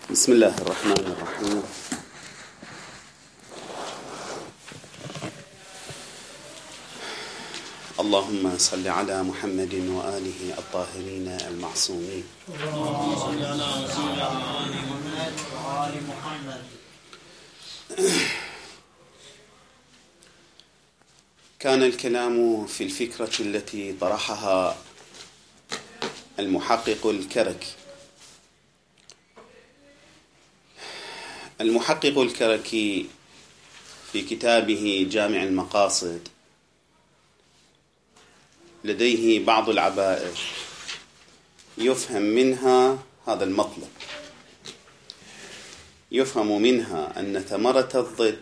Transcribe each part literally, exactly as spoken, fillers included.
بسم الله الرحمن الرحيم. اللهم صل على محمد وآله الطاهرين المعصومين. اللهم صل على سيدنا محمد وآل محمد. كان الكلام في الفكرة التي طرحها المحقق الكركي. المحقق الكركي في كتابه جامع المقاصد لديه بعض العبائر يفهم منها هذا المطلب، يفهم منها أن ثمرة الضد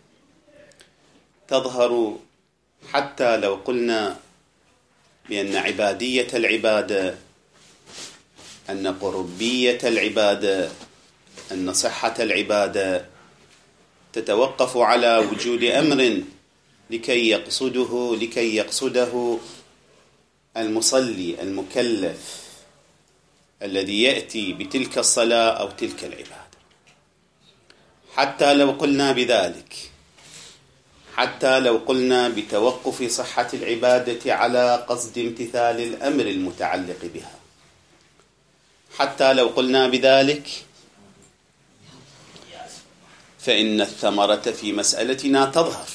تظهر حتى لو قلنا بأن عبادية العبادة، أن قربية العبادة، أن صحة العبادة تتوقف على وجود أمر لكي يقصده لكي يقصده المصلي المكلف الذي يأتي بتلك الصلاة أو تلك العبادة. حتى لو قلنا بذلك، حتى لو قلنا بتوقف صحة العبادة على قصد امتثال الأمر المتعلق بها، حتى لو قلنا بذلك، فإن الثمرة في مسألتنا تظهر.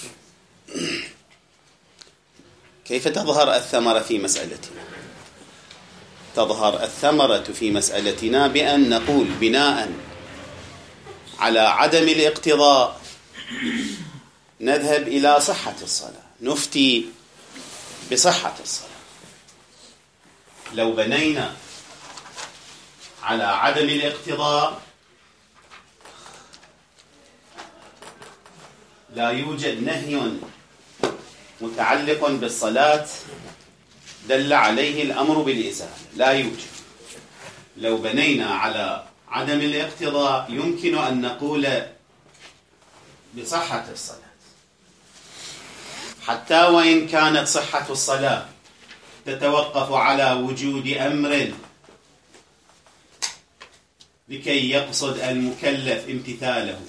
كيف تظهر الثمرة في مسألتنا؟ تظهر الثمرة في مسألتنا بأن نقول بناء على عدم الاقتضاء نذهب إلى صحة الصلاة، نفتي بصحة الصلاة. لو بنينا على عدم الاقتضاء لا يوجد نهي متعلق بالصلاة دل عليه الأمر بالإزالة، لا يوجد. لو بنينا على عدم الاقتضاء يمكن أن نقول بصحة الصلاة، حتى وإن كانت صحة الصلاة تتوقف على وجود أمر لكي يقصد المكلف امتثاله.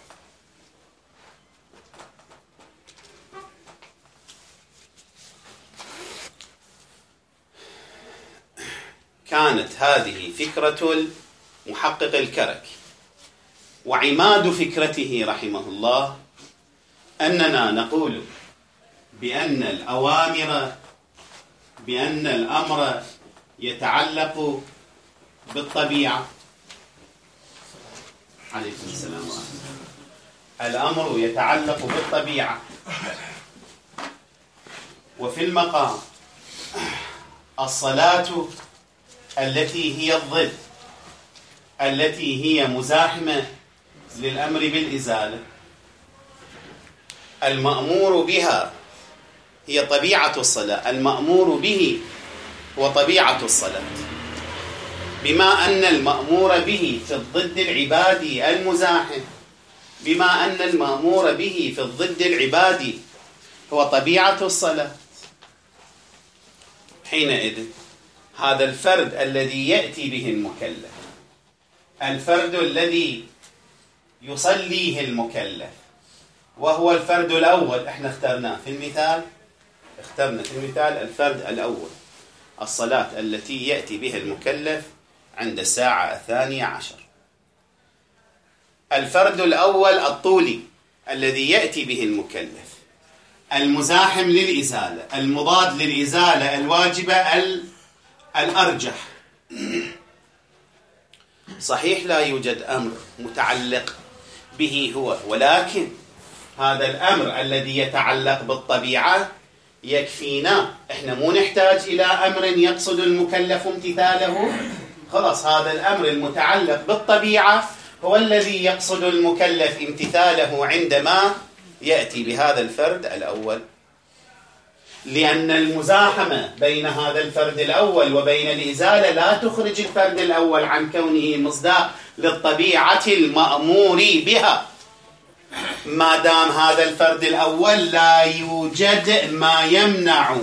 كانت هذه فكرة المحقق الكركي، وعماد فكرته رحمه الله أننا نقول بأن الأوامر بأن الأمر يتعلق بالطبيعة. عليكم السلام. الأمر يتعلق بالطبيعة، وفي المقام الصلاة التي هي الضد، التي هي مزاحمة للأمر بالإزالة، المأمور بها هي طبيعة الصلاة، المأمور به هو طبيعة الصلاة، بما أن المأمور به في الضد العبادي المزاحم، بما أن المأمور به في الضد العبادي هو طبيعة الصلاة. حينئذ هذا الفرد الذي يأتي به المكلف، الفرد الذي يصليه المكلف، وهو الفرد الأول، احنا اخترناه في المثال، اخترنا في المثال الفرد الأول، الصلاة التي يأتي بها المكلف عند الساعة الثانية عشر. الفرد الأول الطولي الذي يأتي به المكلف، المزاحم للإزالة، المضاد للإزالة الواجبة الأرجح. صحيح لا يوجد أمر متعلق به هو، ولكن هذا الأمر الذي يتعلق بالطبيعة يكفينا، احنا مو نحتاج إلى أمر يقصد المكلف امتثاله. خلاص هذا الأمر المتعلق بالطبيعة هو الذي يقصد المكلف امتثاله عندما يأتي بهذا الفرد الأول، لأن المزاحمة بين هذا الفرد الأول وبين الإزالة لا تخرج الفرد الأول عن كونه مصداق للطبيعة المأمور بها. ما دام هذا الفرد الأول لا يوجد ما يمنع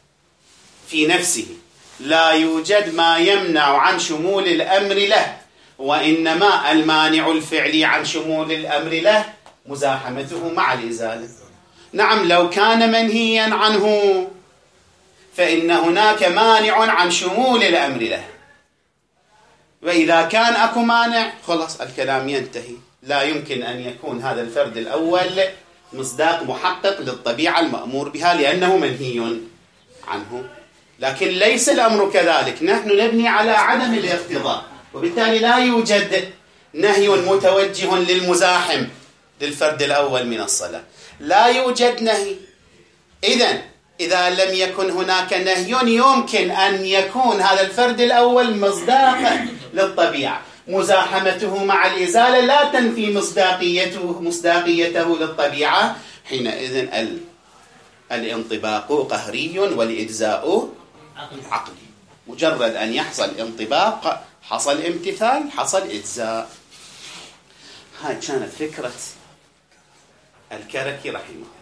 في نفسه، لا يوجد ما يمنع عن شمول الأمر له، وإنما المانع الفعلي عن شمول الأمر له مزاحمته مع الإزالة. نعم، لو كان منهيا عنه فإن هناك مانع عن شمول الأمر له، وإذا كان أكو مانع خلاص الكلام ينتهي. لا يمكن أن يكون هذا الفرد الأول مصداق محقق للطبيعة المأمور بها لأنه منهي عنه. لكن ليس الأمر كذلك، نحن نبني على عدم الاقتضاء، وبالتالي لا يوجد نهي متوجه للمزاحم للفرد الأول من الصلاة، لا يوجد نهي. إذن إذا لم يكن هناك نهي يمكن أن يكون هذا الفرد الأول مصداقا للطبيعة، مزاحمته مع الإزالة لا تنفي مصداقيته مصداقيته للطبيعة. حينئذ ال... الانطباق قهري والإجزاء عقلي. مجرد أن يحصل انطباق حصل امتثال، حصل إجزاء. هاي كانت فكرة الكركي رحمه الله.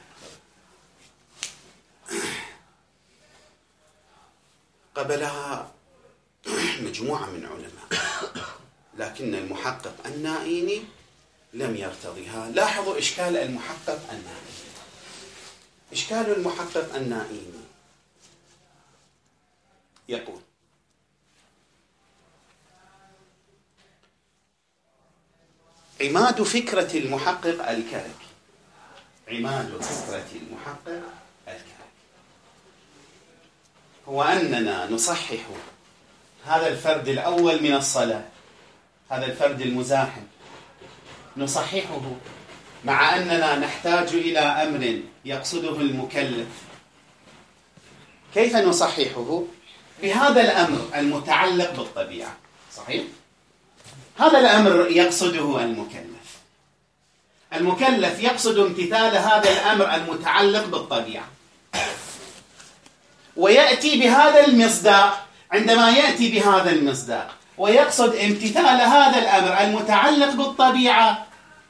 قبلها مجموعة من علماء، لكن المحقق النائيني لم يرتضيها. لاحظوا إشكال المحقق النائيني. إشكال المحقق النائيني يقول: عماد فكرة المحقق الكركي عماد فكرة المحقق الكركي هو أننا نصحح هذا الفرد الأول من الصلاة، هذا الفرد المزاحم نصححه، مع أننا نحتاج إلى أمر يقصده المكلف. كيف نصححه؟ بهذا الأمر المتعلق بالطبيعة. صحيح؟ هذا الأمر يقصده المكلف. المكلف يقصد امتثال هذا الأمر المتعلق بالطبيعة، ويأتي بهذا المصداق. عندما يأتي بهذا المصداق ويقصد امتثال هذا الأمر المتعلق بالطبيعة،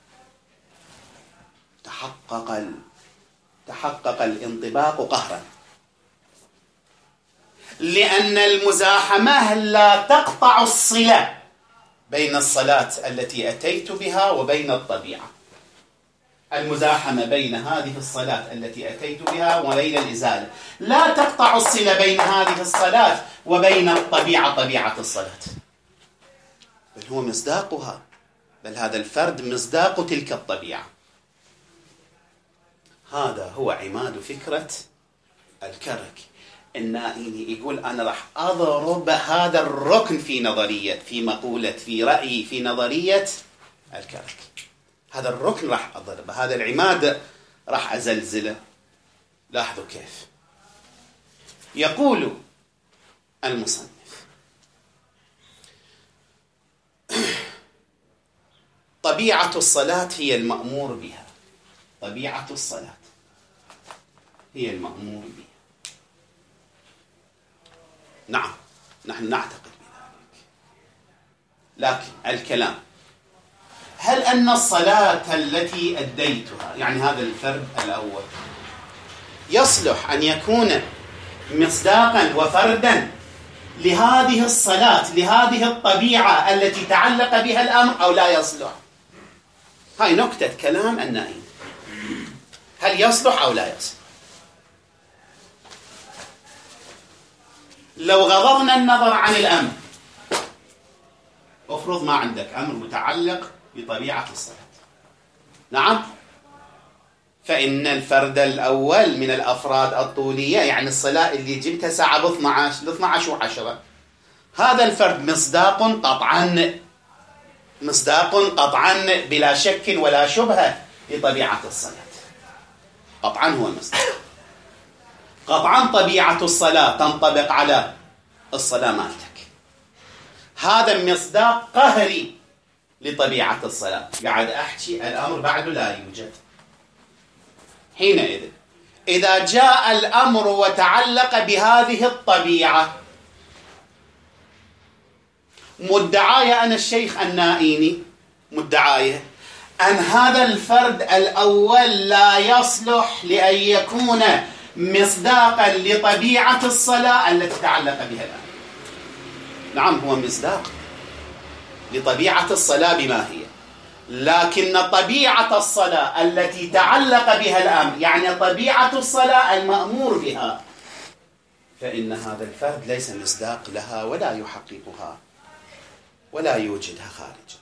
تحقق ال... تحقق الانطباق قهرا، لأن المزاحمة لا تقطع الصلة بين الصلاة التي أتيت بها وبين الطبيعة. المزاحمة بين هذه الصلاة التي أتيت بها وبين الإزالة لا تقطع الصلة بين هذه الصلاة وبين الطبيعة، طبيعة الصلاة، بل هو مصداقها، بل هذا الفرد مصداق تلك الطبيعة. هذا هو عماد فكرة الكركي النائيني. يقول أنا راح أضرب هذا الركن في نظرية، في مقولة، في رأيي، في نظرية الكركي. هذا الركن راح أضربه، هذا العماد راح أزلزله. لاحظوا كيف يقول المصنف: طبيعة الصلاة هي المأمور بها. طبيعة الصلاة هي المأمور بها. نعم، نحن نعتقد بذلك، لكن الكلام: هل أن الصلاة التي أديتها، يعني هذا الفرد الأول، يصلح أن يكون مصداقا وفردا لهذه الصلاة، لهذه الطبيعة التي تعلق بها الأمر، أو لا يصلح؟ هاي نكتة كلام النائم. هل يصلح أو لا يصلح؟ لو غضضنا النظر عن الأمر، افرض ما عندك أمر متعلق بطبيعة الصلاة، نعم، فإن الفرد الأول من الأفراد الطولية، يعني الصلاة اللي جبتها ساعة ب اثني عشر وعشرة، هذا الفرد مصداق قطعا، مصداق قطعا بلا شك ولا شبهة لطبيعة الصلاة. قطعا هو مصداق قطعا. طبيعة الصلاة تنطبق على الصلاة مالتك. هذا مصداق قهري لطبيعة الصلاة. قاعد أحكي الأمر بعده لا يوجد. حينئذ إذا جاء الأمر وتعلق بهذه الطبيعة، مدعاي أنا الشيخ النائيني، مدعاي أن هذا الفرد الأول لا يصلح لأن يكون مصداقا لطبيعة الصلاة التي تعلق بها الأمر. نعم، هو مصداق، لطبيعة الصلاة بما هي، لكن طبيعة الصلاة التي تعلق بها الأمر، يعني طبيعة الصلاة المأمور بها، فإن هذا الفرد ليس مصداق لها ولا يحققها ولا يوجدها خارجا.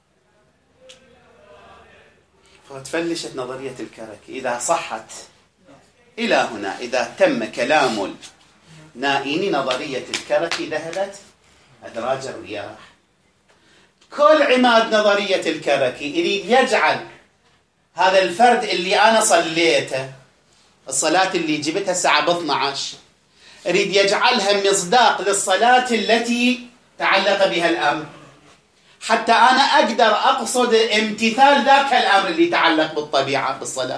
فتفلشت نظرية الكركي. إذا صحت إلى هنا، إذا تم كلام نائين نظرية الكركي، ذهبت أدراج الرياح. كل عماد نظرية الكركي يريد يجعل هذا الفرد اللي أنا صليته، الصلاة اللي جبتها الساعة اثنتي عشرة، يريد يجعلها مصداق للصلاة التي تعلق بها الأمر، حتى أنا أقدر أقصد امتثال ذاك الأمر اللي تعلق بالطبيعة بالصلاة.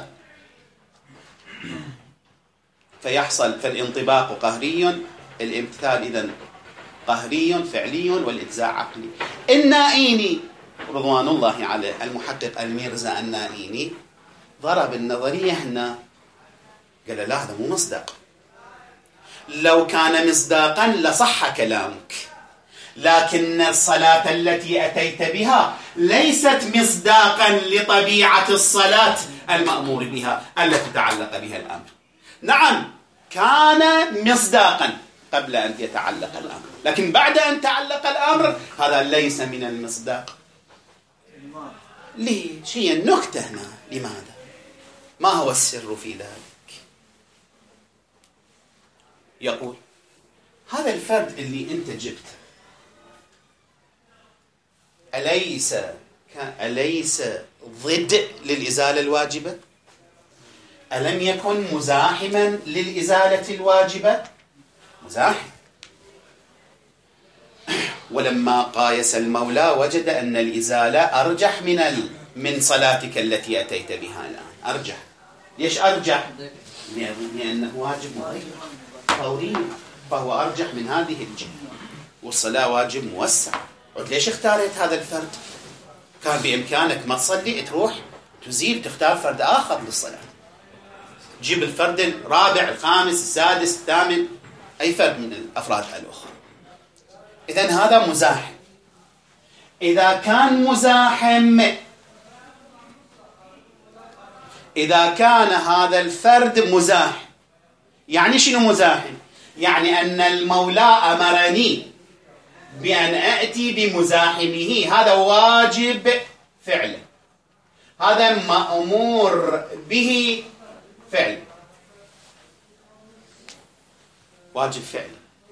فيحصل فالانطباق قهري، الامتثال إذن قهري فعلي، والإجزاء عقلي. النائيني رضوان الله عليه المحقق الميرزا النائيني ضرب النظرية هنا، قال لا هذا مو مصداق، لو كان مصداقا لصح كلامك، لكن الصلاة التي أتيت بها ليست مصداقا لطبيعة الصلاة المأمور بها التي تعلق بها الأمر. نعم كان مصداقا قبل أن يتعلق الأمر، لكن بعد أن تعلق الأمر هذا ليس من المصداق. ليش؟ هي النكتة هنا. لماذا؟ ما هو السر في ذلك؟ يقول هذا الفرد اللي أنت جبته أليس أليس ضد للإزالة الواجبة؟ ألم يكن مزاحما للإزالة الواجبة؟ مزاحم. ولما قايس المولى وجد أن الإزالة أرجح من ال... من صلاتك التي أتيت بها الآن. أرجح. ليش أرجح؟ لأنه واجب فوري، فهو أرجح من هذه الجهة، والصلاة واجب موسع. قلت ليش اختارت هذا الفرد؟ كان بإمكانك ما تصلي، تروح تزيل، تختار فرد آخر للصلاة، جيب الفرد الرابع الخامس السادس الثامن، أي فرد من الأفراد الأخرى. إذن هذا مزاحم. إذا كان مزاحم، إذا كان هذا الفرد مزاحم، يعني شنو مزاحم؟ يعني أن المولى أمرني بأن أأتي بمزاحمه، هذا واجب فعله، هذا مأمور به فعله، واجب فعله،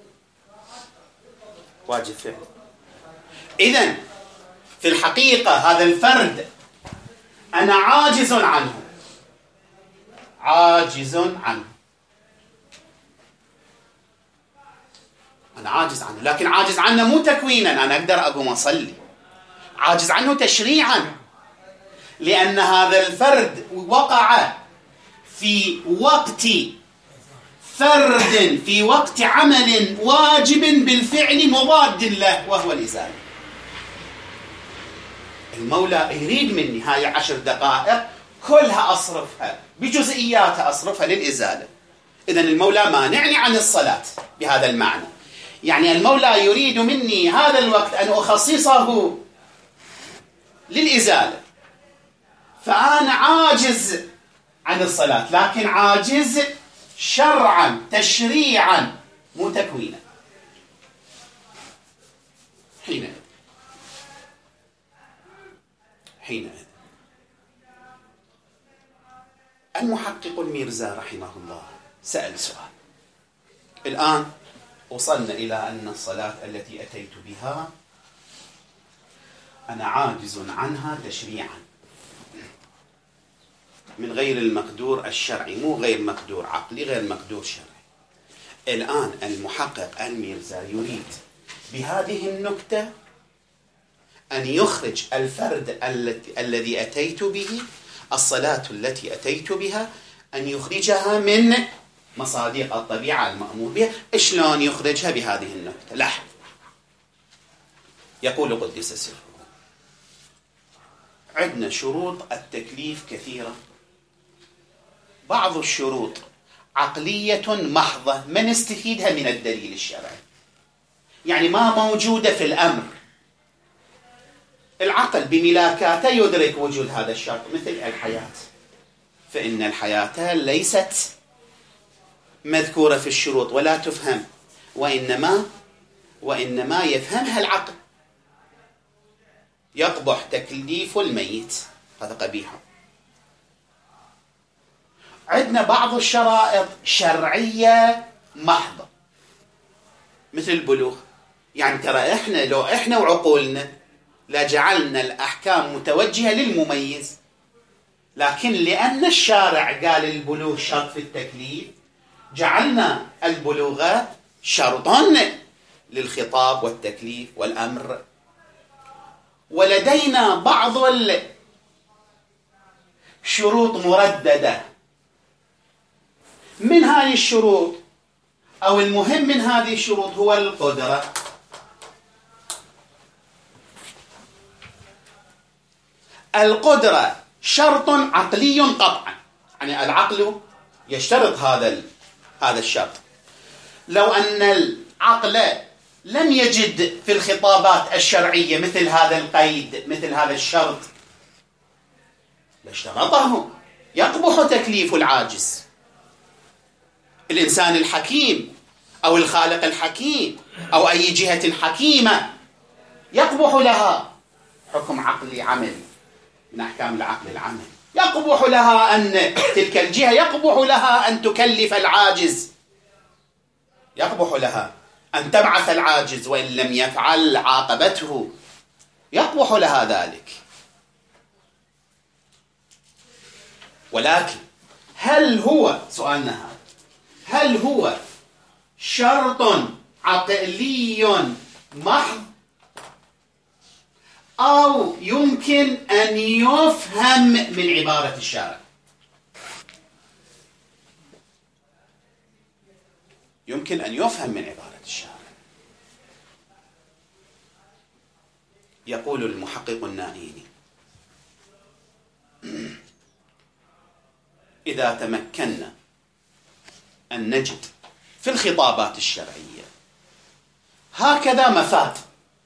واجب فعله. إذن في الحقيقة هذا الفرد أنا عاجز عنه، عاجز عنه، أنا عاجز عنه، لكن عاجز عنه مو تكوينا، أنا أقدر أقوم أصلي، عاجز عنه تشريعا، لأن هذا الفرد وقع في وقت فرد، في وقت عمل واجب بالفعل مضاد له وهو الإزالة. المولى يريد مني هاي عشر دقائق كلها أصرفها بجزئياتها، أصرفها للإزالة. إذن المولى مانعني عن الصلاة بهذا المعنى، يعني المولى يريد مني هذا الوقت أن أخصصه للإزالة، فأنا عاجز عن الصلاة، لكن عاجز شرعا تشريعا مو تكوينا. حينئذ حينئذ المحقق الميرزا رحمه الله سأل سؤال. الآن وصلنا إلى أن الصلاة التي أتيت بها أنا عاجز عنها تشريعا من غير المقدور الشرعي، مو غير مقدور عقلي، غير مقدور شرعي. الآن المحقق الميرزا يريد بهذه النكتة أن يخرج الفرد الذي أتيت به، الصلاة التي أتيت بها، أن يخرجها من مصادق الطبيعة المأمور بها. شلون يخرجها بهذه النكتة؟ لاحظ، يقول قدس سره: عندنا شروط التكليف كثيرة، بعض الشروط عقلية محضة ما نستفيدها من الدليل الشرعي، يعني ما موجودة في الأمر، العقل بملاكاته يدرك وجود هذا الشرط، مثل الحياة، فإن الحياة ليست مذكورة في الشروط ولا تفهم، وإنما وإنما يفهمها العقل. يقبح تكليف الميت، هذا قبيح. عندنا بعض الشرائط شرعية محضة مثل البلوغ. يعني ترى إحنا لو إحنا وعقولنا لجعلنا الأحكام متوجهة للمميز، لكن لأن الشارع قال البلوغ شرط في التكليف جعلنا البلوغ شرطا للخطاب والتكليف والأمر. ولدينا بعض الشروط مرددة. من هذه الشروط أو المهم من هذه الشروط هو القدرة. القدرة شرط عقلي قطعا، يعني العقل يشترط هذا هذا الشرط. لو أن العقل لم يجد في الخطابات الشرعية مثل هذا القيد، مثل هذا الشرط، لاشترطه. يقبح تكليف العاجز. الإنسان الحكيم أو الخالق الحكيم أو أي جهة حكيمة يقبح لها حكم عقلي عملي من أحكام العقل العملي، يقبح لها أن تلك الجهة يقبح لها أن تكلف العاجز، يقبح لها أن تبعث العاجز وإن لم يفعل عاقبته، يقبح لها ذلك. ولكن هل هو سؤالنا هذا هل هو شرط عقلي محض أو يمكن أن يفهم من عبارة الشارع؟ يمكن أن يفهم من عبارة الشارع. يقول المحقق النائيني: إذا تمكنا أن نجد في الخطابات الشرعية هكذا مفاد،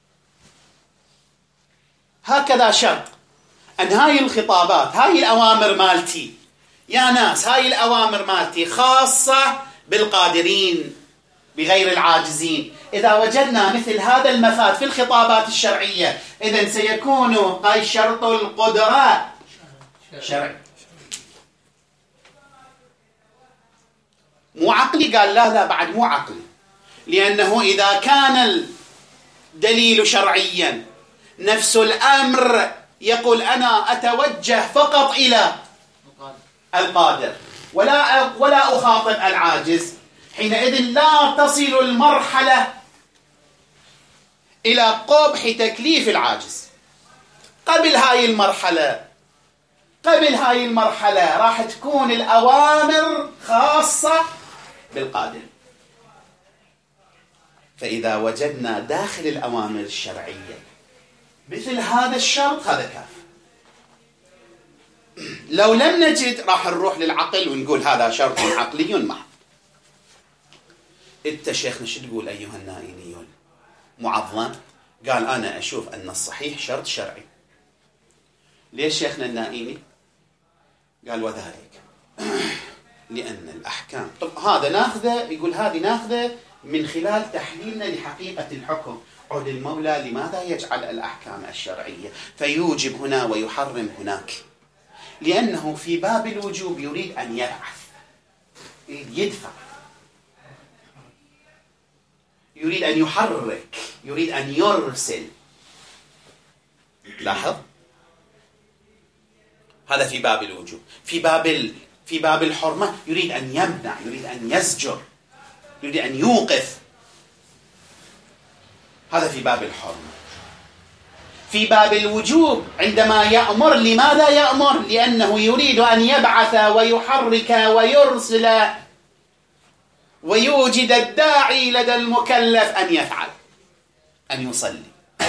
هكذا شرط، أن هاي الخطابات، هاي الأوامر مالتي يا ناس، هاي الأوامر مالتي خاصة بالقادرين بغير العاجزين. إذا وجدنا مثل هذا المفاد في الخطابات الشرعية إذن سيكون هاي شرط القدرة شرعي. مو عقلي؟ قال لا لا، بعد مو عقلي، لأنه إذا كان الدليل شرعيا نفس الأمر يقول أنا أتوجه فقط إلى القادر ولا ولا أخاطب العاجز، حينئذ لا تصل المرحلة إلى قبح تكليف العاجز. قبل هاي المرحلة قبل هاي المرحلة راح تكون الأوامر خاصة بالقادر. فإذا وجدنا داخل الأوامر الشرعية مثل هذا الشرط هذا كافي. لو لم نجد راح نروح للعقل ونقول هذا شرط عقلي محض. انت شيخنا شو تقول أيها النائينيون؟ معظم قال أنا أشوف أن الصحيح شرط شرعي. ليش شيخنا النائيني؟ قال وذلك لأن الأحكام، طب هذا ناخذه، يقول هذه ناخذه من خلال تحليلنا لحقيقة الحكم. عود المولى لماذا يجعل الأحكام الشرعية فيوجب هنا ويحرم هناك؟ لأنه في باب الوجوب يريد أن يبعث، يريد يدفع، يريد أن يحرك، يريد أن يرسل. لاحظ، هذا في باب الوجوب. في باب في باب الحرمة يريد أن يمنع، يريد أن يزجر، يريد أن يوقف. هذا في باب الحرمة. في باب الوجوب عندما يأمر، لماذا يأمر؟ لأنه يريد أن يبعث ويحرك ويرسل ويوجد الداعي لدى المكلف أن يفعل، أن يصلي.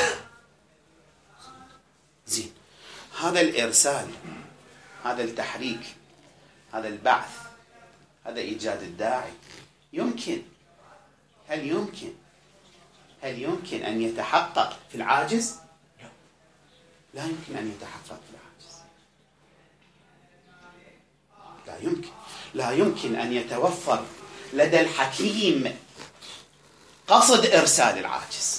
زين، هذا الإرسال، هذا التحريك، هذا البعث، هذا إيجاد الداعي يمكن، هل يمكن هل يمكن أن يتحقق في العاجز؟ لا. لا يمكن أن يتحقق العاجز، لا يمكن لا يمكن أن يتوفر لدى الحكيم قصد إرسال العاجز،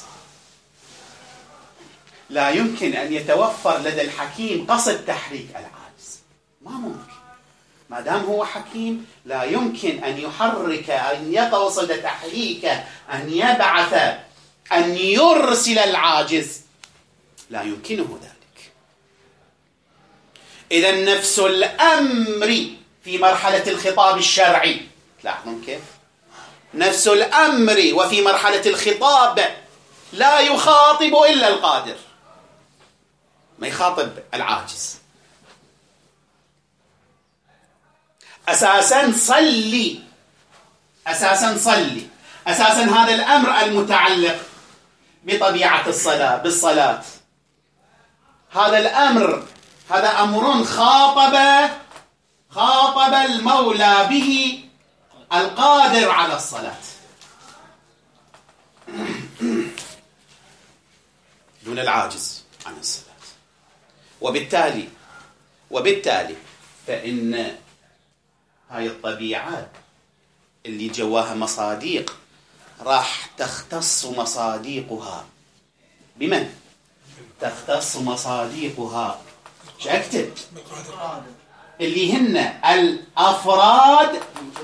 لا يمكن أن يتوفر لدى الحكيم قصد تحريك العاجز، ما ممكن. ما دام هو حكيم لا يمكن أن يحرك، أن يقصد تحريك، أن يبعث، أن يرسل العاجز، لا يمكنه ذلك. إذن نفس الأمر في مرحلة الخطاب الشرعي، تلاحظون كيف؟ نفس الأمر وفي مرحلة الخطاب لا يخاطب إلا القادر، ما يخاطب العاجز. أساساً صلي، أساساً صلي، أساساً هذا الأمر المتعلق بطبيعة الصلاة، بالصلاة، هذا الأمر، هذا أمر خاطب خاطب المولى به القادر على الصلاة دون العاجز عن الصلاة. وبالتالي وبالتالي فإن هاي الطبيعة اللي جواها مصاديق راح تختص مصاديقها بمن؟ تختص مصاديقها ايش اكتب؟ اللي هن الأفراد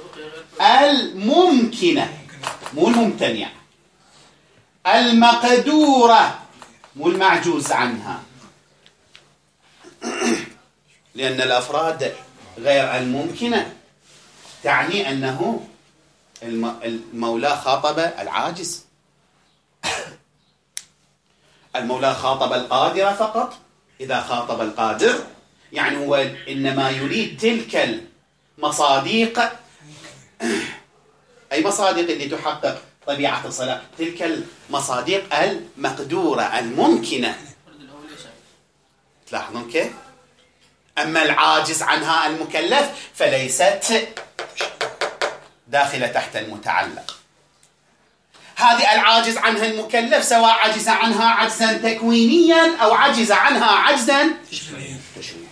الممكنة مو الممتنعة، المقدورة مو المعجوز عنها، لأن الأفراد غير الممكنة تعني أنه المولى خاطب العاجز، المولى خاطب القادر فقط. إذا خاطب القادر يعني هو إنما يريد تلك المصاديق. أي مصاديق اللي تحقق طبيعة الصلاة؟ تلك المصاديق المقدورة الممكنة. تلاحظون كيف؟ أما العاجز عنها المكلف فليست داخلة تحت المتعلق. هذه العاجز عنها المكلف سواء عجز عنها عجزا تكوينيا أو عجز عنها عجزا تشريعيا.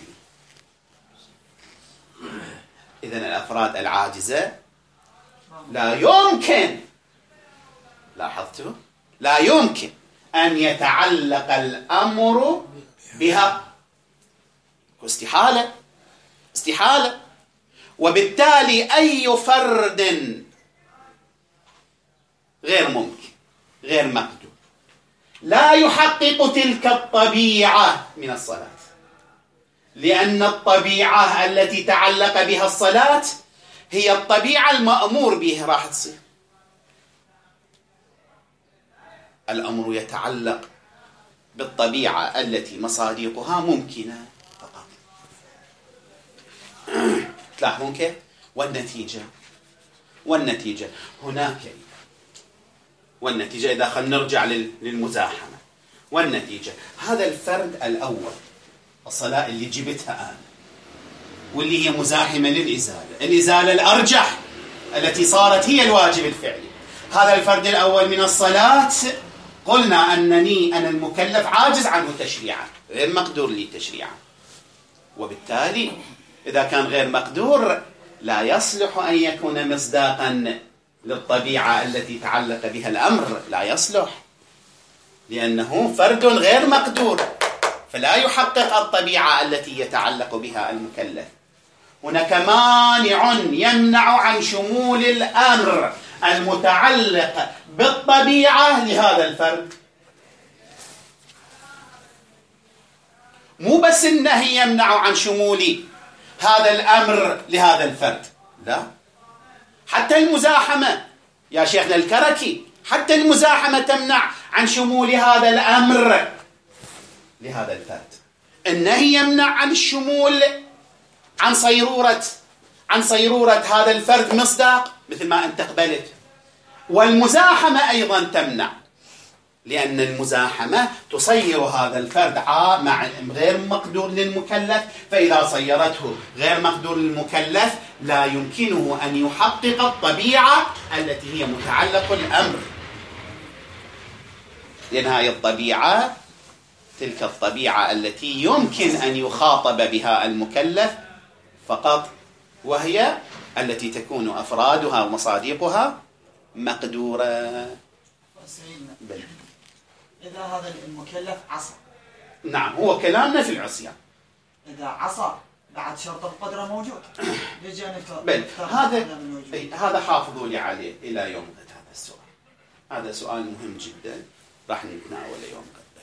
إذن الأفراد العاجزة لا يمكن، لاحظتوا؟ لا يمكن أن يتعلق الأمر بها، استحالة استحالة. وبالتالي أي فرد غير ممكن، غير مقدور، لا يحقق تلك الطبيعة من الصلاة، لأن الطبيعة التي تعلق بها الصلاة هي الطبيعة المأمور بها راح تصير. الأمر يتعلق بالطبيعة التي مصاديقها ممكنة فقط. تلاحظون كيف؟ والنتيجة والنتيجة هناك والنتيجة إذا خلنا نرجع للمزاحمة، والنتيجة هذا الفرد الأول، الصلاة اللي جبتها أنا واللي هي مزاحمة للإزالة، الإزالة الأرجح التي صارت هي الواجب الفعلي، هذا الفرد الأول من الصلاة قلنا أنني أنا المكلف عاجز عنه تشريعا، غير مقدور لي تشريعا. وبالتالي إذا كان غير مقدور لا يصلح أن يكون مصداقا للطبيعة التي تعلق بها الأمر، لا يصلح، لأنه فرد غير مقدور فلا يحقق الطبيعة التي يتعلق بها المكلف. هناك مانع يمنع عن شمول الأمر المتعلق بالطبيعة لهذا الفرد. مو بس النهي يمنع عن شمول هذا الأمر لهذا الفرد، لا، حتى المزاحمة يا شيخنا الكركي، حتى المزاحمة تمنع عن شمول هذا الأمر لهذا الفرد. النهي يمنع عن الشمول عن صيرورة عن صيرورة هذا الفرد مصداق مثل ما أنت قبلت، والمزاحمة أيضا تمنع، لأن المزاحمة تصير هذا الفرد مع غير مقدور للمكلف، فإذا صيرته غير مقدور للمكلف لا يمكنه أن يحقق الطبيعة التي هي متعلق الأمر، لأن هذه الطبيعة تلك الطبيعة التي يمكن أن يخاطب بها المكلف فقط، وهي التي تكون أفرادها ومصادقها مقدورة. بل. إذا هذا المكلف عصى، نعم، هو كلامنا في العصيان. إذا عصى بعد شرط القدرة موجود. بل هذا هذا حافظوا لي عليه إلى يوم غد. هذا السؤال هذا سؤال مهم جدا، راح نتناوله يوم غد.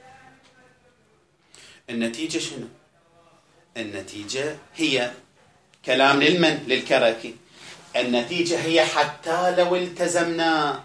النتيجة شنو؟ النتيجة هي كلام للمن؟ للكركي. النتيجة هي حتى لو التزمنا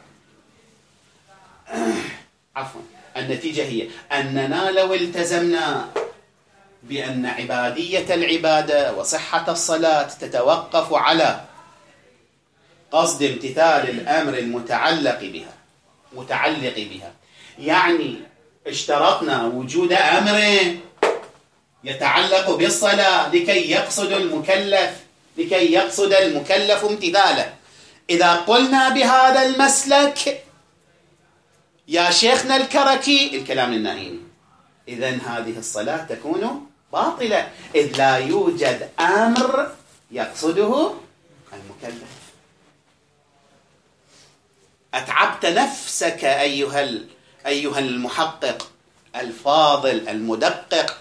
عفوا النتيجة هي أننا لو التزمنا بأن عبادية العبادة وصحة الصلاة تتوقف على قصد امتثال الأمر المتعلق بها متعلق بها يعني اشترطنا وجود أمر يتعلق بالصلاة لكي يقصد المكلف لكي يقصد المكلف امتثاله. إذا قلنا بهذا المسلك يا شيخنا الكركي الكلام النائمي، إذن هذه الصلاة تكون باطلة، إذ لا يوجد أمر يقصده المكلف. أتعبت نفسك أيها أيها المحقق الفاضل المدقق،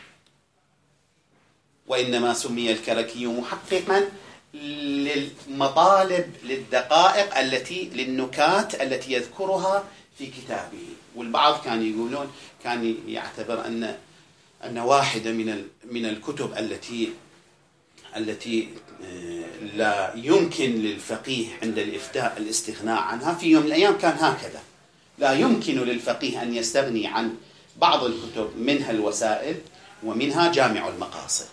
وإنما سمي الكركي محققا للمطالب للدقائق التي للنكات التي يذكرها في كتابه. والبعض كان يقولون كان يعتبر أن أن واحدة من من الكتب التي التي لا يمكن للفقيه عند الإفتاء الاستغناء عنها، في يوم من الأيام كان هكذا، لا يمكن للفقيه أن يستغني عن بعض الكتب، منها الوسائل ومنها جامع المقاصد.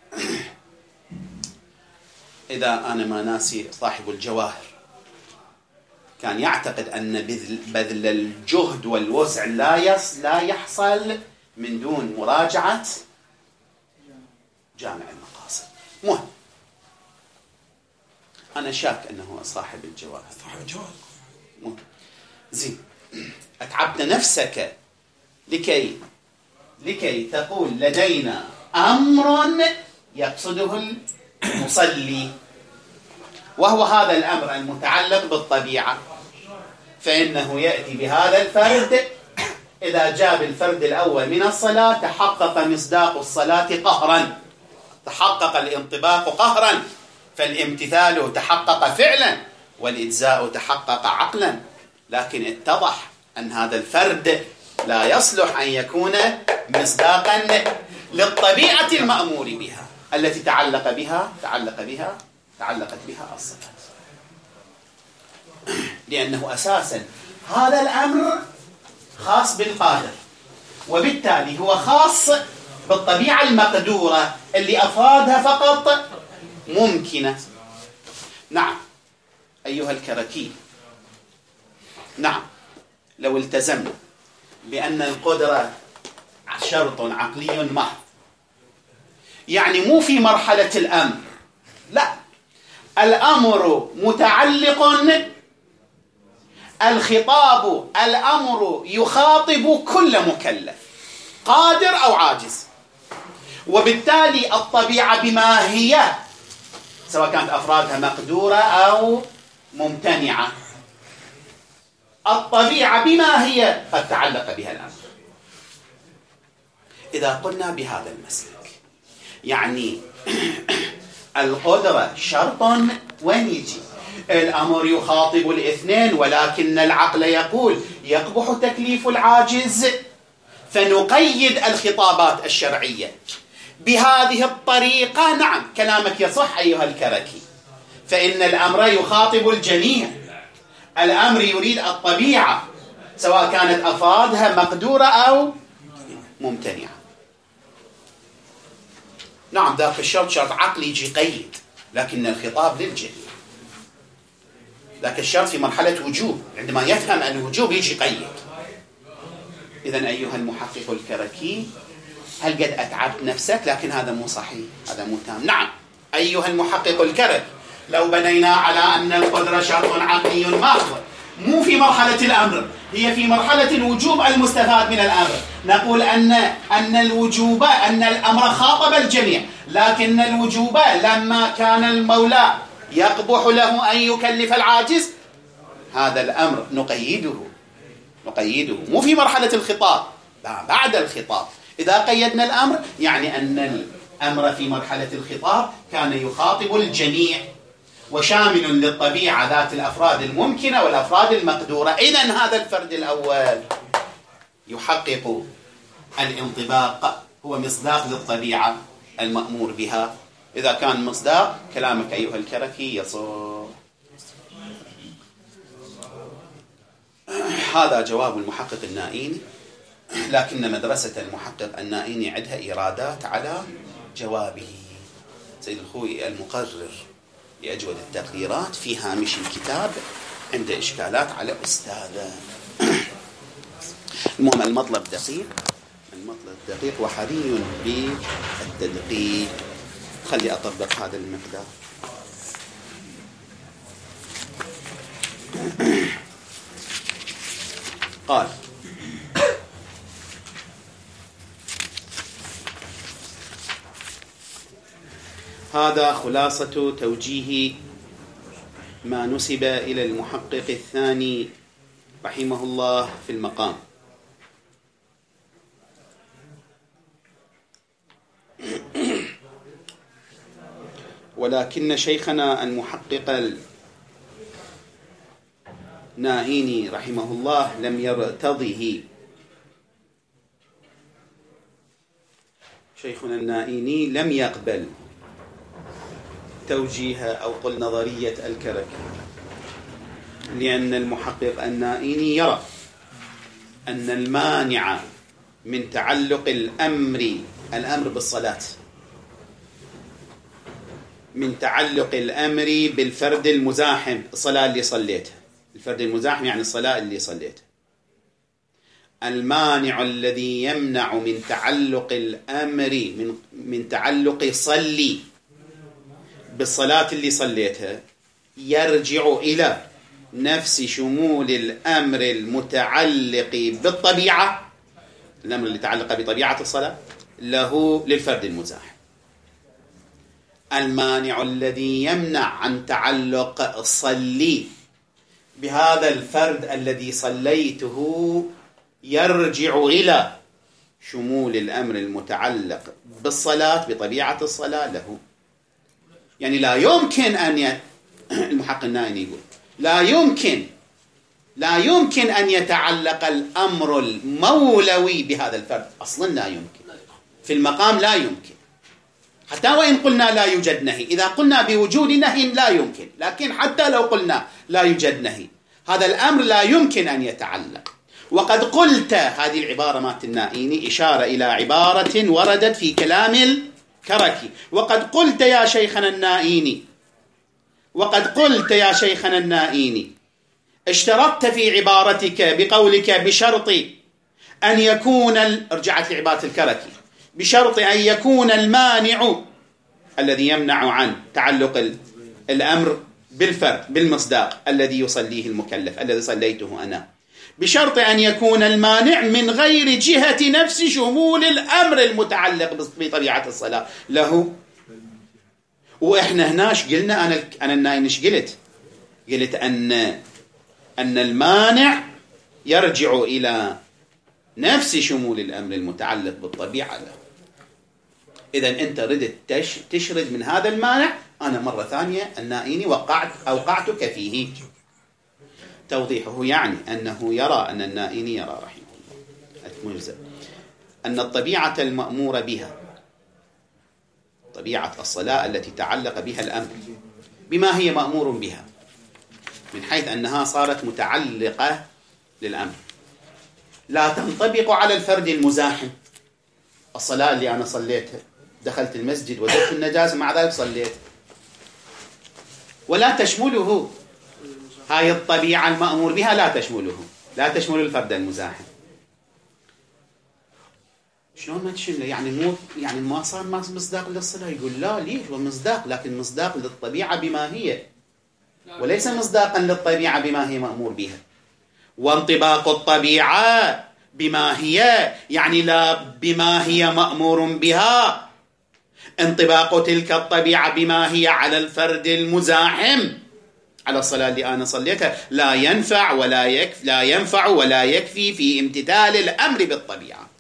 إذا أنا ما ناسي صاحب الجواهر كان يعتقد أن بذل الجهد والوسع لا يص لا يحصل من دون مراجعة جامع المقاصد. مهم، أنا شاك أنه صاحب الجواهر. صاحب الجواهر. مهم. زين، أتعبت نفسك لكي لكي تقول لدينا أمر يقصده المصلي، وهو هذا الأمر المتعلق بالطبيعة، فإنه يأتي بهذا الفرد. إذا جاب الفرد الأول من الصلاة تحقق مصداق الصلاة قهرا، تحقق الانطباق قهرا، فالامتثال تحقق فعلا والإجزاء تحقق عقلا. لكن اتضح أن هذا الفرد لا يصلح أن يكون مصداقا للطبيعة المأمور بها التي تعلق بها تعلق بها تعلقت بها الصلاة، لأنه أساسا هذا الأمر خاص بالقادر، وبالتالي هو خاص بالطبيعة المقدورة اللي أفرادها فقط ممكنة. نعم أيها الكركي، نعم لو التزمنا بأن القدرة شرط عقلي محض، يعني مو في مرحلة الأمر، لا، الأمر متعلق، الخطاب الأمر يخاطب كل مكلف قادر أو عاجز، وبالتالي الطبيعة بما هي سواء كانت أفرادها مقدورة أو ممتنعة، الطبيعة بما هي قد تعلق بها الأمر. إذا قلنا بهذا المسلك يعني القدرة شرط، وين يجي؟ الأمر يخاطب الاثنين، ولكن العقل يقول يقبح تكليف العاجز، فنقيد الخطابات الشرعية بهذه الطريقة. نعم كلامك يصح أيها الكركي، فإن الأمر يخاطب الجميع، الأمر يريد الطبيعة سواء كانت أفرادها مقدورة أو ممتنعة. نعم ذاك الشرط شرط عقلي يجي قيد، لكن الخطاب للجميع. ذاك الشرط في مرحلة وجوب، عندما يفهم أن الوجوب يجي قيد. إذن أيها المحقق الكركي، هل قد أتعبت نفسك؟ لكن هذا مو صحيح، هذا مو تام. نعم أيها المحقق الكركي، لو بنينا على أن القدرة شرط عقلي محض، مو في مرحلة الأمر، هي في مرحلة الوجوب المستفاد من الأمر، نقول أن أن الوجوب أن الأمر خاطب الجميع، لكن الوجوب لما كان المولى يقبح له أن يكلف العاجز، هذا الأمر نقيده نقيده مو في مرحلة الخطاب، بعد الخطاب. إذا قيدنا الأمر يعني أن الأمر في مرحلة الخطاب كان يخاطب الجميع وشامل للطبيعة ذات الأفراد الممكنة والأفراد المقدورة. إذن هذا الفرد الأول يحقق الانطباق، هو مصداق للطبيعة المأمور بها. إذا كان مصداق كلامك أيها الكركي يصح. هذا جواب المحقق النائيني، لكن مدرسة المحقق النائيني عندها إيرادات على جوابه. سيد الخوي المقرر لأجود التقريرات في هامش الكتاب عنده إشكالات على أستاذه. المهم المطلب دقيق، المطلب دقيق وحري بالتدقيق. خلي أطبق هذا المقدار. قال: هذا خلاصة توجيه ما نسب إلى المحقق الثاني رحمه الله في المقام. ولكن شيخنا المحقق النائيني رحمه الله لم يرتضه. شيخنا النائيني لم يقبل توجيه أو قل نظرية الكركي، لأن المحقق النائيني يرى أن المانع من تعلق الأمر الأمر بالصلاة من تعلق الأمر بالفرد المزاحم، الصلاة اللي صليتها، الفرد المزاحم يعني الصلاة اللي صليتها. المانع الذي يمنع من تعلق الأمر من من تعلق صلي بالصلاة اللي صليتها يرجع إلى نفس شمول الأمر المتعلق بالطبيعة، الأمر اللي يتعلق بطبيعة الصلاة له للفرد المزاحم. المانع الذي يمنع عن تعلق صلي بهذا الفرد الذي صليته يرجع إلى شمول الأمر المتعلق بالصلاة بطبيعة الصلاة له. يعني لا يمكن أن ي... المحقق النائيني يقول لا يمكن لا يمكن أن يتعلق الأمر المولوي بهذا الفرد، أصلا لا يمكن. في المقام لا يمكن، حتى وإن قلنا لا يوجد نهي. إذا قلنا بوجود نهي لا يمكن، لكن حتى لو قلنا لا يوجد نهي هذا الأمر لا يمكن أن يتعلق. وقد قلت، هذه العبارة مات النائيني إشارة إلى عبارة وردت في كلام الكركي. وقد قلت يا شيخنا النائيني وقد قلت يا شيخنا النائيني اشترطت في عبارتك بقولك بشرط أن يكون ال... رجعت لعبارة الكركي بشرط أن يكون المانع الذي يمنع عن تعلق الأمر بالفرد بالمصداق الذي يصليه المكلف الذي صليته أنا، بشرط أن يكون المانع من غير جهة نفس شمول الأمر المتعلق بطبيعة الصلاة له. وإحنا هناش قلنا، أنا أنا الناينش قلت قلت أن أن المانع يرجع إلى نفس شمول الأمر المتعلق بالطبيعة له. إذن أنت ردت تش تشرد من هذا المانع، أنا مرة ثانية النائيني وقعت أوقعتك فيه. توضيحه يعني أنه يرى أن النائيني يرى رحمه الله المجزء أن الطبيعة المأمور بها، طبيعة الصلاة التي تعلق بها الأمر، بما هي مأمور بها من حيث أنها صارت متعلقة للأمر، لا تنطبق على الفرد المزاحم. الصلاة اللي أنا صليتها، دخلت المسجد وجدت النجاسة مع ذلك صليت، ولا تشمله هاي الطبيعة المأمور بها، لا تشمله لا تشمل الفرد المزاحم. شلون ما تشمله؟ يعني مو يعني ما صار مصداق للصلاة. يقول لا، ليش؟ هو مصداق، لكن مصداق للطبيعة بما هي، وليس مصداقا للطبيعة بما هي مأمور بها. وانطباق الطبيعة بما هي يعني لا بما هي مأمور بها. انطباق تلك الطبيعة بما هي على الفرد المزاحم على الصلاة اللي أنا صليتها لا ينفع ولا يكفي لا ينفع ولا يكفي في امتثال الأمر بالطبيعة.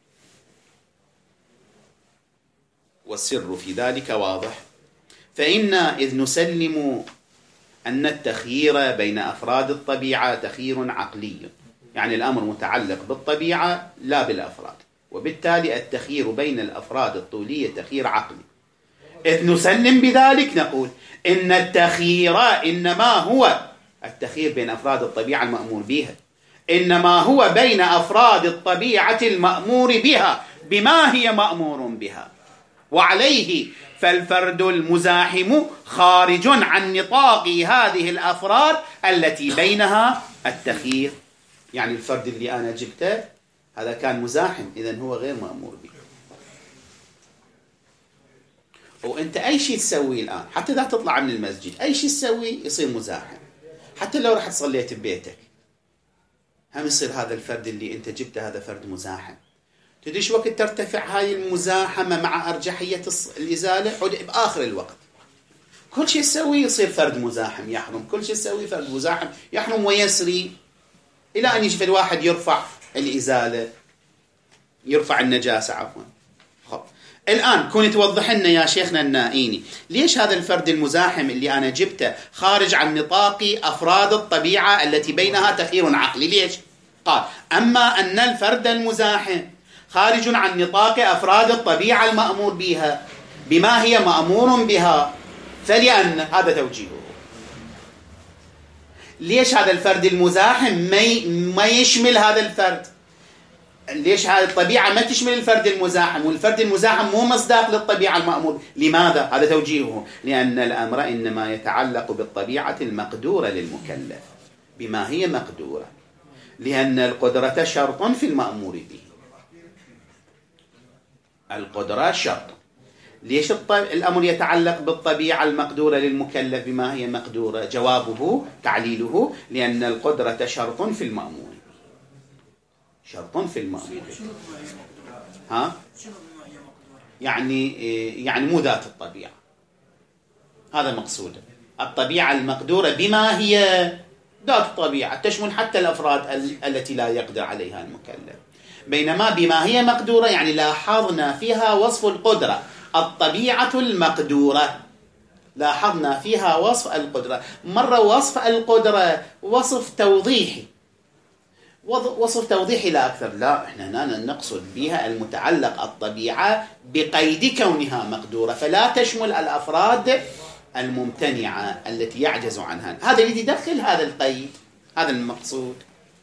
والسر في ذلك واضح. فإن إذ نسلم أن التخيير بين أفراد الطبيعة تخيير عقلي، يعني الأمر متعلق بالطبيعة لا بالأفراد، وبالتالي التخيير بين الأفراد الطولية تخيير عقلي. إذ نسلم بذلك نقول إن التخيير إنما هو التخيير بين أفراد الطبيعة المأمور بها إنما هو بين أفراد الطبيعة المأمور بها بما هي مأمور بها، وعليه فالفرد المزاحم خارج عن نطاق هذه الأفراد التي بينها التخيير. يعني الفرد اللي أنا جبته هذا كان مزاحم، إذن هو غير مأمور به. وأنت أي شيء تسويه الآن حتى إذا تطلع من المسجد أي شيء تسويه يصير مزاحم، حتى لو رحت صليت ببيتك هم يصير هذا الفرد اللي أنت جبته هذا فرد مزاحم. تدريش وقت ترتفع هاي المزاحمة مع أرجحية الإزالة بآخر الوقت كل شيء تسويه يصير فرد مزاحم يحرم، كل شيء تسويه فرد مزاحم يحرم ويسري، إلى أن يجي الواحد يرفع الإزالة يرفع النجاسة عفوا. خب الآن كنت توضح لنا يا شيخنا النائيني ليش هذا الفرد المزاحم اللي أنا جبته خارج عن نطاق أفراد الطبيعة التي بينها تخيير عقلي. ليش؟ قال أما أن الفرد المزاحم خارج عن نطاق أفراد الطبيعة المأمور بها بما هي مأمور بها فلأن هذا توجيهه. ليش هذا الفرد المزاحم ما يشمل هذا الفرد؟ ليش هذه الطبيعة ما تشمل الفرد المزاحم، والفرد المزاحم مو مصداق للطبيعة المأمور؟ لماذا؟ هذا توجيهه. لأن الأمر إنما يتعلق بالطبيعة المقدورة للمكلف بما هي مقدورة، لأن القدرة شرط في المأمور به. القدرة شرط. ليش الأمر يتعلق بالطبيعة المقدورة للمكلف بما هي مقدورة؟ جوابه تعليله لأن القدرة شرط في المأمور. شرط في المأمور. ها؟ يعني يعني مو ذات الطبيعة، هذا مقصوده. الطبيعة المقدورة بما هي ذات الطبيعة تشمل حتى الأفراد التي لا يقدر عليها المكلف، بينما بما هي مقدورة يعني لاحظنا فيها وصف القدرة. الطبيعة المقدورة لاحظنا فيها وصف القدرة. مرة وصف القدرة وصف توضيحي، وصف توضيحي لا أكثر. لا، إحنا هنا نقصد بها المتعلق الطبيعة بقيد كونها مقدورة، فلا تشمل الأفراد الممتنعة التي يعجز عنها. هذا اللي يدخل هذا القيد، هذا المقصود.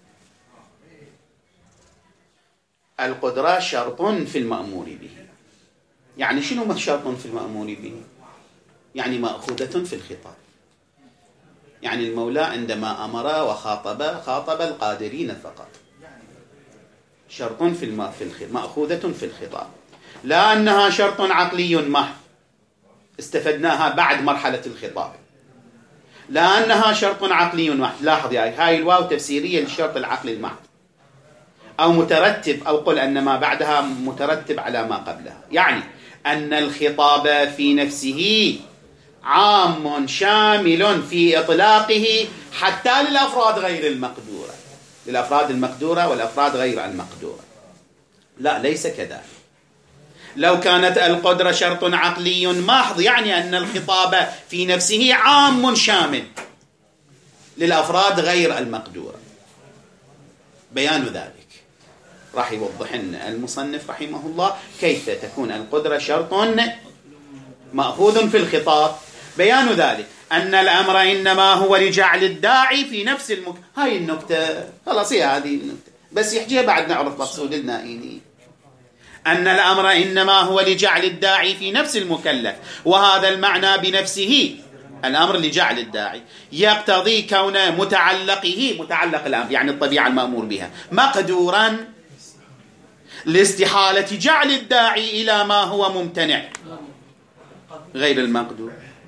القدرة شرط في المأمور به. يعني شنو شرط في المأمور به؟ يعني مأخوذة في الخطاب. يعني المولى عندما أمر وخاطب خاطب القادرين فقط. شرط في الم... في الخطاب، مأخوذة في الخطاب، لا أنها شرط عقلي محض استفدناها بعد مرحلة الخطاب. لا أنها شرط عقلي محض. لاحظ يا هاي الواو تفسيرية للشرط العقلي المحض، أو مترتب، أو قل أن ما بعدها مترتب على ما قبلها. يعني أن الخطاب في نفسه عام شامل في إطلاقه حتى للأفراد غير المقدورة، للأفراد المقدورة والأفراد غير المقدورة. لا، ليس كذلك. لو كانت القدرة شرط عقلي محض يعني أن الخطاب في نفسه عام شامل للأفراد غير المقدورة. بيان ذلك راح يوضح لنا المصنف رحمه الله كيف تكون القدرة شرط مأخوذ في الخطاب. بيان ذلك أن الأمر إنما هو لجعل الداعي في نفس المك... هاي النكتة خلاص، هي هذه النكتة بس يحجيها بعد نعرف مقصود النائيني. أن الأمر إنما هو لجعل الداعي في نفس المكلف، وهذا المعنى بنفسه الأمر لجعل الداعي يقتضي كون متعلقه، متعلق الأمر يعني الطبيعة المأمور بها، مقدورا لاستحالة جعل الداعي إلى ما هو ممتنع غير المقدور،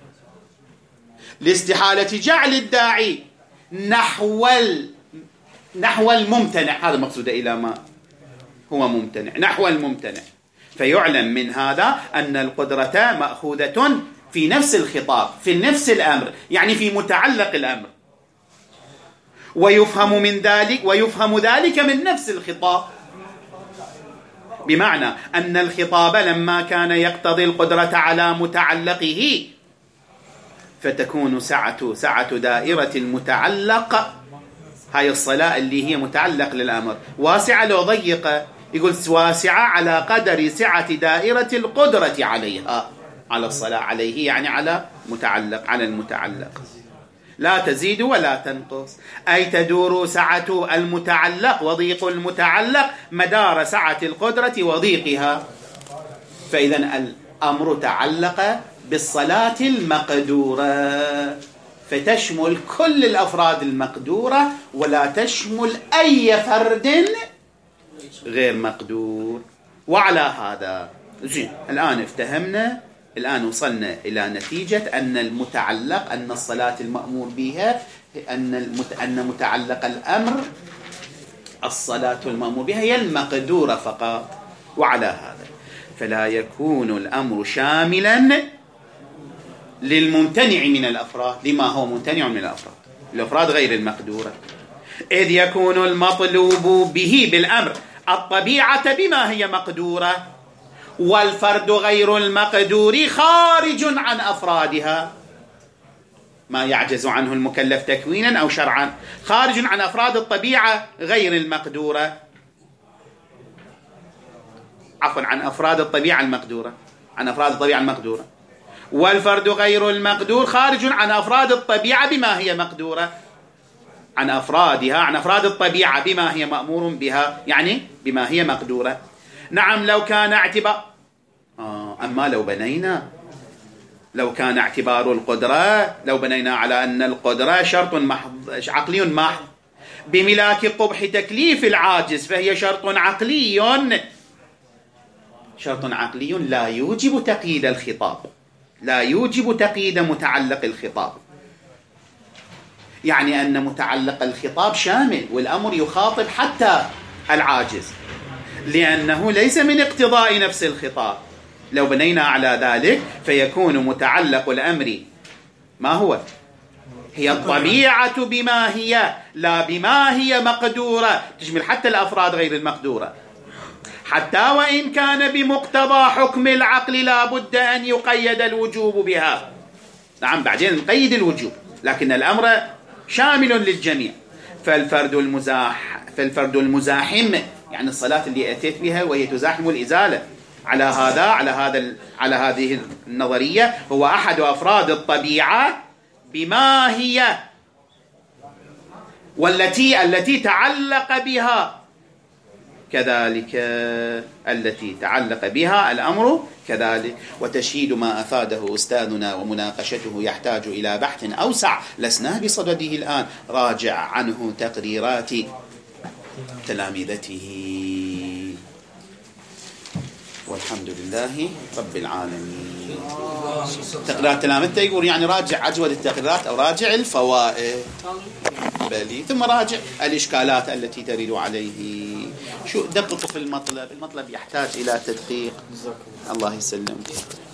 لاستحالة جعل الداعي نحو نحو الممتنع، هذا مقصود إلى ما هو ممتنع نحو الممتنع. فيعلم من هذا أن القدرة مأخوذة في نفس الخطاب، في نفس الأمر، يعني في متعلق الأمر، ويفهم من ذلك ويفهم ذلك من نفس الخطاب، بمعنى أن الخطاب لما كان يقتضي القدرة على متعلقه فتكون سعة سعة دائرة المتعلق، هاي الصلاة اللي هي متعلق للأمر، واسعة لو ضيقة، يقول واسعة على قدر سعة دائرة القدرة عليها، على الصلاة عليه يعني على متعلق، على المتعلق، لا تزيد ولا تنقص، أي تدور سعة المتعلق وضيق المتعلق مدار سعة القدرة وضيقها. فإذا الأمر تعلق بالصلاة المقدورة، فتشمل كل الأفراد المقدورة ولا تشمل أي فرد غير مقدور. وعلى هذا زين الآن افتهمنا، الآن وصلنا إلى نتيجة أن المتعلق، أن الصلاة المأمور بها، أن, المت... أن متعلق الأمر الصلاة المأمور بها هي المقدورة فقط. وعلى هذا فلا يكون الأمر شاملا للممتنع من الأفراد، لما هو ممتنع من الأفراد، الأفراد غير المقدورة، إذ يكون المطلوب به بالأمر الطبيعة بما هي مقدورة، والفرد غير المقدور خارج عن أفرادها، ما يعجز عنه المكلف تكوينا أو شرعا، خارج عن أفراد الطبيعة غير المقدورة، عفوا عن أفراد الطبيعة المقدورة، عن أفراد الطبيعة المقدورة، والفرد غير المقدور خارج عن أفراد الطبيعة بما هي مقدورة، عن أفرادها، عن أفراد الطبيعة بما هي مأمور بها، يعني بما هي مقدورة. نعم لو كان اعتبار آه أما لو بنينا لو كان اعتبار القدرة، لو بنينا على أن القدرة شرط محض عقلي محض بملاك قبح تكليف العاجز، فهي شرط عقلي شرط عقلي لا يوجب تقييد الخطاب، لا يوجب تقييد متعلق الخطاب، يعني أن متعلق الخطاب شامل والأمر يخاطب حتى العاجز، لأنه ليس من اقتضاء نفس الخطاب. لو بنينا على ذلك فيكون متعلق الأمر ما هو؟ هي الطبيعة بما هي، لا بما هي مقدورة، تشمل حتى الأفراد غير المقدورة، حتى وإن كان بمقتضى حكم العقل لا بد أن يقيد الوجوب بها. نعم بعدين نقيد الوجوب، لكن الأمر شامل للجميع. فالفرد المزاح فالفرد المزاحم يعني الصلاة اللي أتيت بها وهي تزاحم الإزالة، على هذا على هذا على هذه النظرية هو أحد أفراد الطبيعة بما هي، والتي التي تعلق بها كذلك، التي تعلق بها الأمر كذلك. وتشهيد ما أفاده أستاذنا ومناقشته يحتاج إلى بحث أوسع لسنا بصدده الآن، راجع عنه تقريرات تلامذته. والحمد لله رب العالمين. تقريرات تلامذته يقول يعني راجع أجود التقريرات أو راجع الفوائد بلي، ثم راجع الإشكالات التي ترد عليه. شو دققوا في المطلب، المطلب يحتاج إلى تدقيق. الله يسلمك.